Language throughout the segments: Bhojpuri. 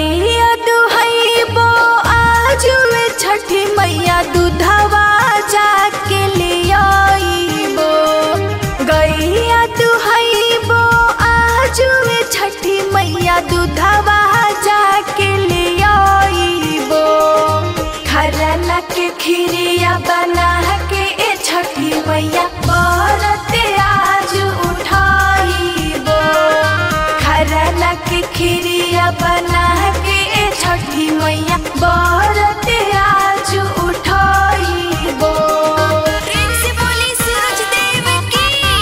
गैया दुहैबो आजुए छठी मैया दूधवा जाके ले आइबो। गैया दुहैबो आजुए छठी मैया दूधवा जाके ले आइबो। खरना के खीरिया बना के ए छठी मैया बरते आज उठाइबो। खरना के खीरिया बना के ए छठी मैया बरते आज उठाइबो। प्रेम से बोली सूरज देव की।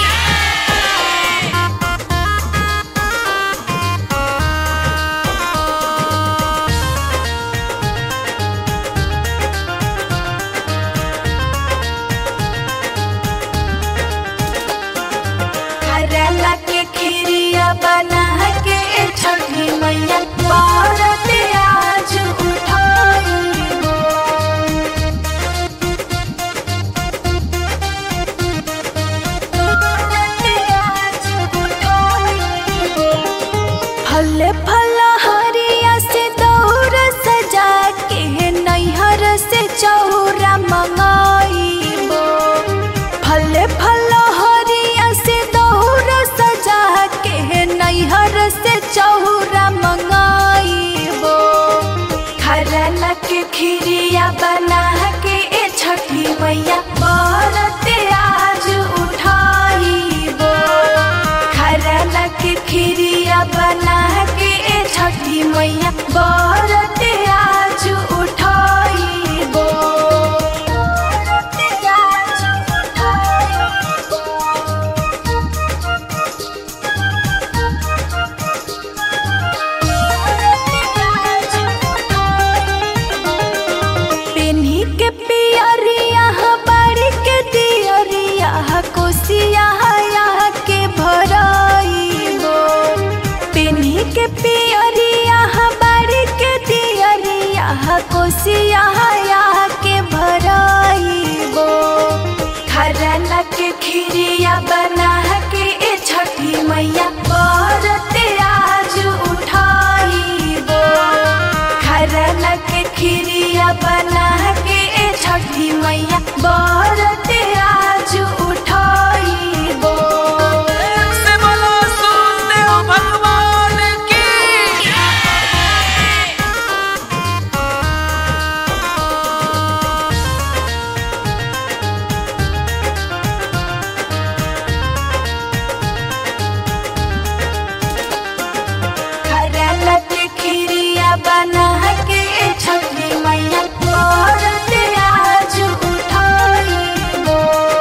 खरना के खीरिया बना के ए छठी मैया बरते आज उठाइबो। बरते आज उठाइबो। फल फल हरिया से दौर सजा के नैहर से चौरा मंगाइबो। फल फल हरिया से दौर सजा के नैहर से चौरा मंगाइबो। खरना के खीरिया बना के ए छठी मैया बरते आज उठाइबो। खरना के खीरिया बना के ए छठी मैया बरते आज उठाइबो। बरते आज उठाइबो। पेन्ही के पियरिया बाड़ी के दियरिया कोसिया के भराइबो। पेन्ही के पियरिया बाड़ी के दियरिया कोसिया के भराइबो। खरना के खीरिया बना के ए छठी मैया बरते आज उठाइबो। खरना के खीरिया बना के ए छठी मैया बरते आज उठाइबो। से बोलो सुनदेव भगवान की। खरना के खीरिया बना के ए छठी मैया बरते आज उठाइबो।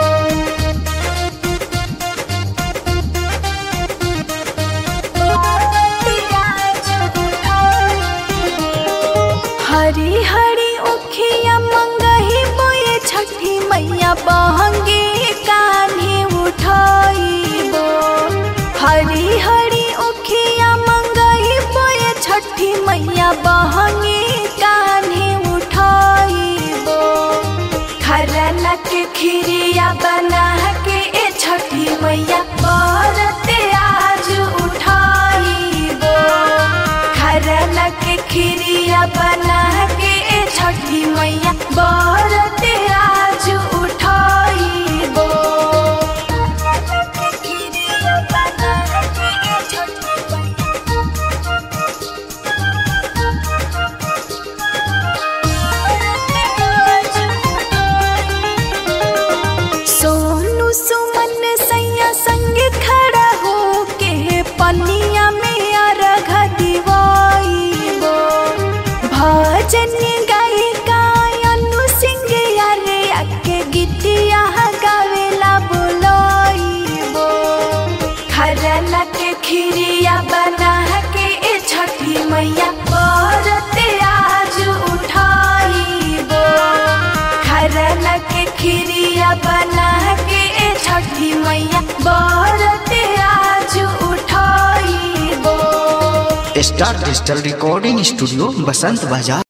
बरते आज उठाइबो। हरी हरी उखिया मंगही बोए छठी मैया बहंगी कान्हे उठाइबो। हरी हरी उखिया मंगही बोए छठी मैया बहंगी कान्हे उठाइबो। खरना के खीरिया बना के ए छठी मैया बरते आज उठाइबो। खरना के खीरिया बना के ए छठी मैया बरते आज उठाइबो। खरना के खीरिया बना के ए छठी मैया सोनू सुमन सैया संग खड़ा हो के पनिया में अर्घ दिवाइबो। भजन गायिका अनु सिंह यारे आके गीतिया गावेला बोलाइबो। खरना के खीरिया बना के ए छठी मैया बरते आज उठाइबो। खरना के खीरिया बना के ए छठी मैया बरते आज उठाइबो। Star digital recording studio Basant बाजार।